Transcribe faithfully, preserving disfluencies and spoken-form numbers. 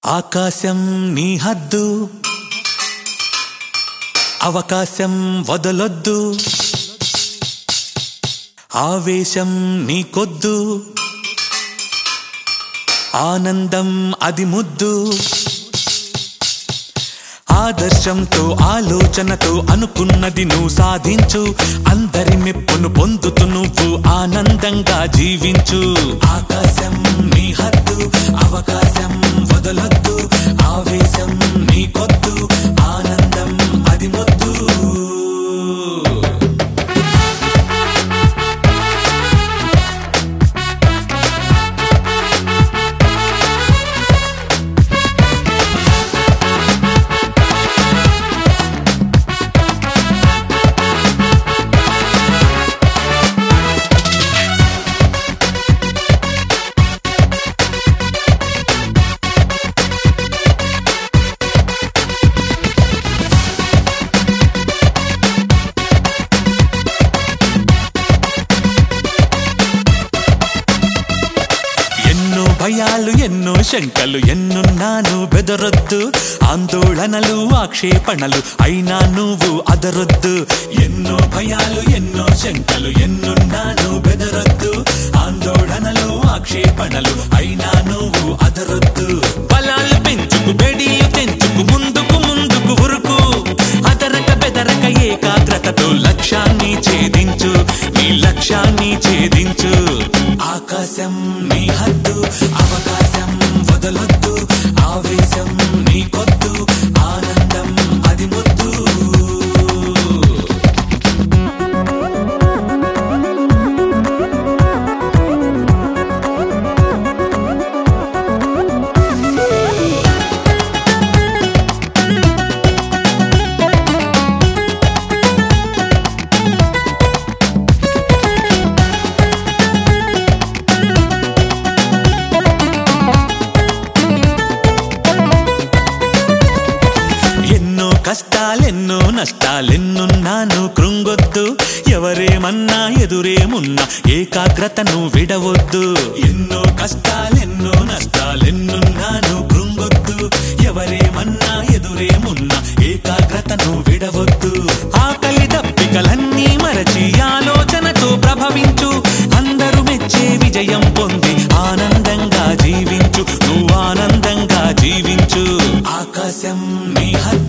ఆకాశం నీ హద్దు అవకాశం వదలొద్దు ఆవేశం నీ కొద్దు ఆనందం అది ముద్దు ఆదర్శంతో ఆలోచనతో అనుకున్నది నువ్వు సాధించు అందరి మెప్పును పొందుతూ నువ్వు ఆనందంగా జీవించు ఆకాశం నీ హద్దు అవకాశం వదలొద్దు ఆవేశం నీ కొద్దు ఆనందం అది ముద్దు భయాలు ఎన్నో శంకలు ఎన్నున్నాను బెదరొద్దు ఆందోళనలు ఆక్షేపణలు అయినా నువ్వు అదరొద్దు ఎన్నో భయాలు ఎన్నో శంకలు ఎన్నున్నాను బెదరొద్దు ఆందోళనలు ఆక్షేపణలు అయినా నువ్వు అదరొద్దు బలాలు పెంచుకు బెడీలు తెంచుకు ముందుకు ముందుకు ఉరుకు అదరక బెదరక ఏకాగ్రతతో లక్ష్యాన్ని ఛేదించు నీ లక్ష్యాన్ని ఛేదించు ఆకాశం నీ హద్దు అవకాశం వదలొద్దు ఆవేశం నీ కొద్దు ఆనందం అది ముద్దు కష్టాలెన్నో నష్టాలెన్నున్నాను కృంగొద్దు ఎవరేమన్నా ఎదురేమున్నా ఏకాగ్రతను విడవద్దు ఎన్నో కష్టాలెన్నో నష్టాలెన్నున్నాను కృంగొద్దు ఎవరేమన్నా ఎదురేమున్నా ఏకాగ్రతను విడవద్దు ఆకలి దప్పికలన్నీ మరచి ఆలోచనతో ప్రభవించు అందరూ మెచ్చే విజయం పొంది ఆనందంగా జీవించు నువ్వు ఆనందంగా జీవించు ఆకాశం నీ హద్దు